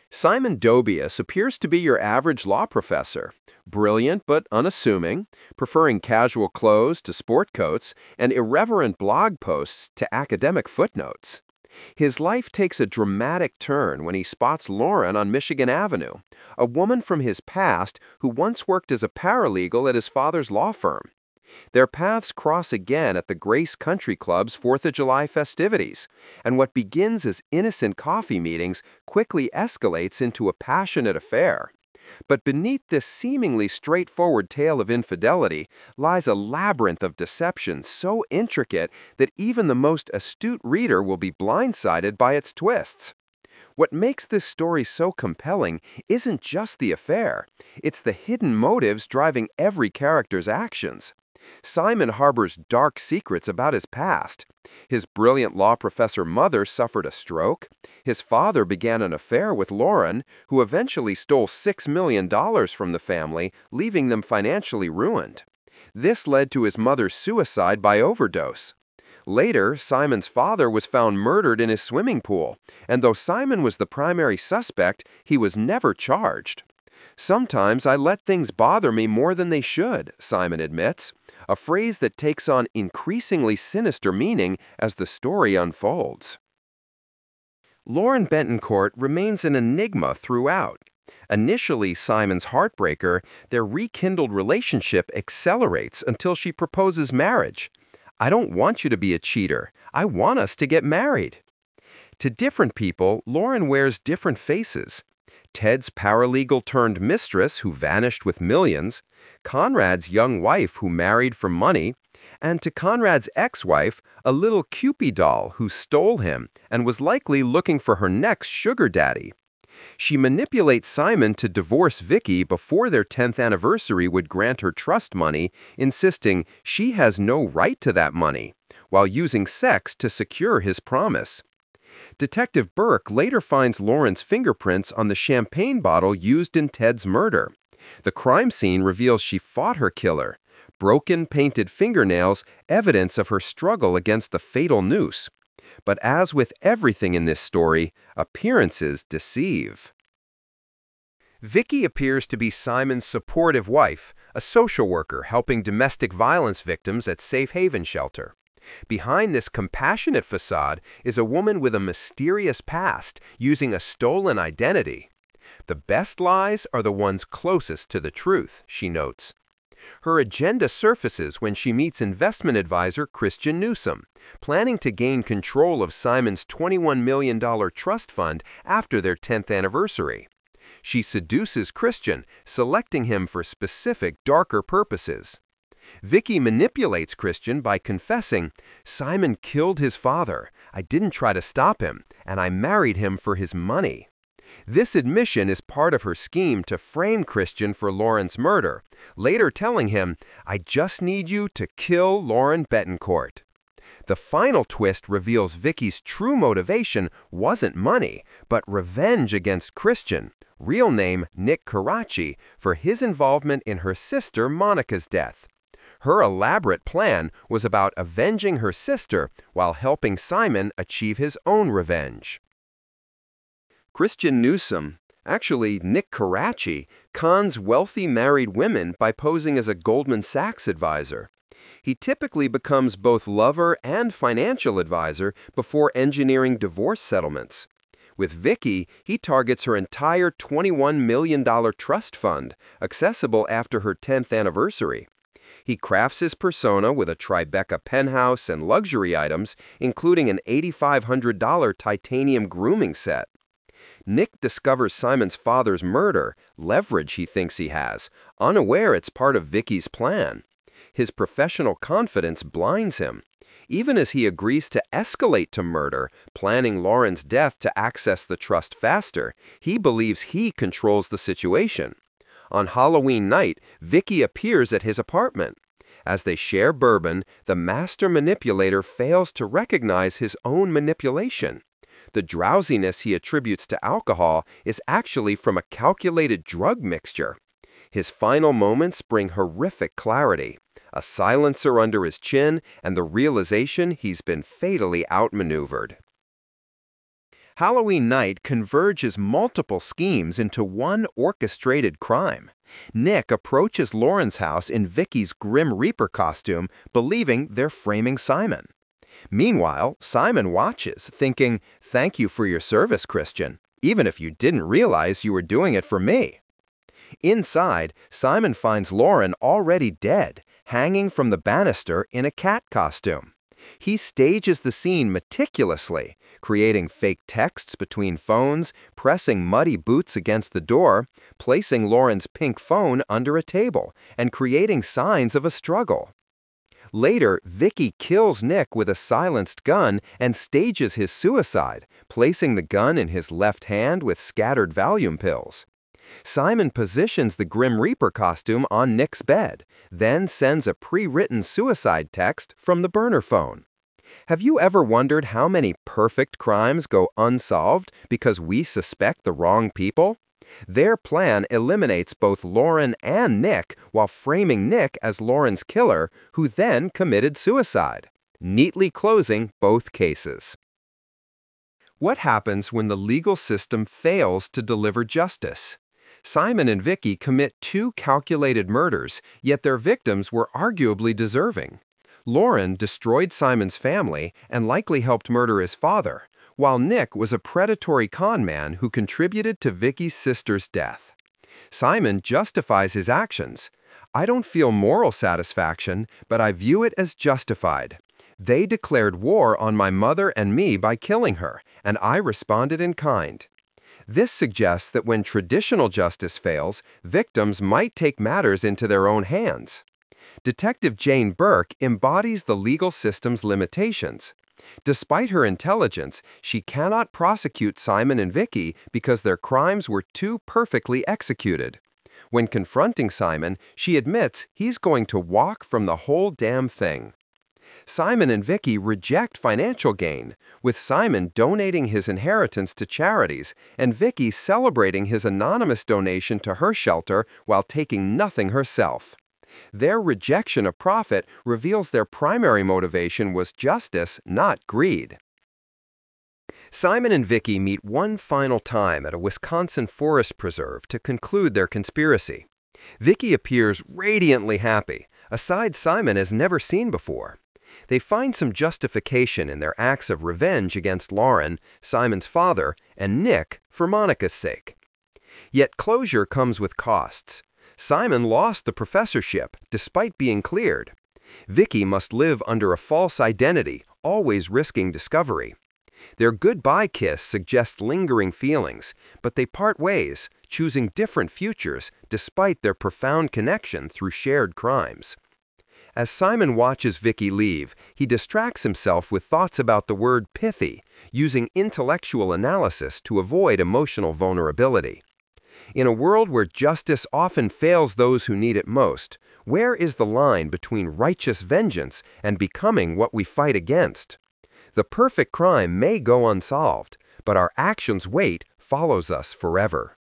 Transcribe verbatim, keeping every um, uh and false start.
Simon Dobius appears to be your average law professor, brilliant but unassuming, preferring casual clothes to sport coats and irreverent blog posts to academic footnotes. His life takes a dramatic turn when he spots Lauren on Michigan Avenue, a woman from his past who once worked as a paralegal at his father's law firm. Their paths cross again at the Grace Country Club's fourth of July festivities, and what begins as innocent coffee meetings quickly escalates into a passionate affair. But beneath this seemingly straightforward tale of infidelity lies a labyrinth of deception so intricate that even the most astute reader will be blindsided by its twists. What makes this story so compelling isn't just the affair, it's the hidden motives driving every character's actions. Simon harbors dark secrets about his past. His brilliant law professor mother suffered a stroke. His father began an affair with Lauren, who eventually stole six million dollars from the family, leaving them financially ruined. This led to his mother's suicide by overdose. Later, Simon's father was found murdered in his swimming pool, and though Simon was the primary suspect, he was never charged. "Sometimes I let things bother me more than they should," Simon admits, a phrase that takes on increasingly sinister meaning as the story unfolds. Lauren Bettencourt remains an enigma throughout. Initially Simon's heartbreaker, their rekindled relationship accelerates until she proposes marriage. "I don't want you to be a cheater. I want us to get married." To different people, Lauren wears different faces. Ted's paralegal-turned-mistress who vanished with millions, Conrad's young wife who married for money, and to Conrad's ex-wife, a little Cupid doll who stole him and was likely looking for her next sugar daddy. She manipulates Simon to divorce Vicky before their tenth anniversary would grant her trust money, insisting she has no right to that money, while using sex to secure his promise. Detective Burke later finds Lauren's fingerprints on the champagne bottle used in Ted's murder. The crime scene reveals she fought her killer. Broken, painted fingernails, evidence of her struggle against the fatal noose. But as with everything in this story, appearances deceive. Vicky appears to be Simon's supportive wife, a social worker helping domestic violence victims at Safe Haven Shelter. Behind this compassionate facade is a woman with a mysterious past, using a stolen identity. "The best lies are the ones closest to the truth," she notes. Her agenda surfaces when she meets investment advisor Christian Newsom, planning to gain control of Simon's twenty-one million dollar trust fund after their tenth anniversary. She seduces Christian, selecting him for specific, darker purposes. Vicky manipulates Christian by confessing, "Simon killed his father. I didn't try to stop him, and I married him for his money." This admission is part of her scheme to frame Christian for Lauren's murder, later telling him, "I just need you to kill Lauren Bettencourt." The final twist reveals Vicky's true motivation wasn't money, but revenge against Christian, real name Nick Karachi, for his involvement in her sister Monica's death. Her elaborate plan was about avenging her sister while helping Simon achieve his own revenge. Christian Newsom, actually Nick Karachi, cons wealthy married women by posing as a Goldman Sachs advisor. He typically becomes both lover and financial advisor before engineering divorce settlements. With Vicky, he targets her entire twenty-one million dollar trust fund, accessible after her tenth anniversary. He crafts his persona with a Tribeca penthouse and luxury items, including an eight thousand five hundred dollar titanium grooming set. Nick discovers Simon's father's murder, leverage he thinks he has, unaware it's part of Vicky's plan. His professional confidence blinds him. Even as he agrees to escalate to murder, planning Lauren's death to access the trust faster, he believes he controls the situation. On Halloween night, Vicky appears at his apartment. As they share bourbon, the master manipulator fails to recognize his own manipulation. The drowsiness he attributes to alcohol is actually from a calculated drug mixture. His final moments bring horrific clarity, a silencer under his chin, and the realization he's been fatally outmaneuvered. Halloween night converges multiple schemes into one orchestrated crime. Nick approaches Lauren's house in Vicky's Grim Reaper costume, believing they're framing Simon. Meanwhile, Simon watches, thinking, "Thank you for your service, Christian, even if you didn't realize you were doing it for me." Inside, Simon finds Lauren already dead, hanging from the banister in a cat costume. He stages the scene meticulously, creating fake texts between phones, pressing muddy boots against the door, placing Lauren's pink phone under a table, and creating signs of a struggle. Later, Vicky kills Nick with a silenced gun and stages his suicide, placing the gun in his left hand with scattered Valium pills. Simon positions the Grim Reaper costume on Nick's bed, then sends a pre-written suicide text from the burner phone. Have you ever wondered how many perfect crimes go unsolved because we suspect the wrong people? Their plan eliminates both Lauren and Nick while framing Nick as Lauren's killer, who then committed suicide, neatly closing both cases. What happens when the legal system fails to deliver justice? Simon and Vicky commit two calculated murders, yet their victims were arguably deserving. Lauren destroyed Simon's family and likely helped murder his father, while Nick was a predatory con man who contributed to Vicky's sister's death. Simon justifies his actions. "I don't feel moral satisfaction, but I view it as justified. They declared war on my mother and me by killing her, and I responded in kind." This suggests that when traditional justice fails, victims might take matters into their own hands. Detective Jane Burke embodies the legal system's limitations. Despite her intelligence, she cannot prosecute Simon and Vicky because their crimes were too perfectly executed. When confronting Simon, she admits he's going to walk from the whole damn thing. Simon and Vicky reject financial gain, with Simon donating his inheritance to charities and Vicky celebrating his anonymous donation to her shelter while taking nothing herself. Their rejection of profit reveals their primary motivation was justice, not greed. Simon and Vicky meet one final time at a Wisconsin forest preserve to conclude their conspiracy. Vicky appears radiantly happy, a side Simon has never seen before. They find some justification in their acts of revenge against Lauren, Simon's father, and Nick for Monica's sake. Yet closure comes with costs. Simon lost the professorship despite being cleared. Vicky must live under a false identity, always risking discovery. Their goodbye kiss suggests lingering feelings, but they part ways, choosing different futures despite their profound connection through shared crimes. As Simon watches Vicky leave, he distracts himself with thoughts about the word pithy, using intellectual analysis to avoid emotional vulnerability. In a world where justice often fails those who need it most, where is the line between righteous vengeance and becoming what we fight against? The perfect crime may go unsolved, but our action's weight follows us forever.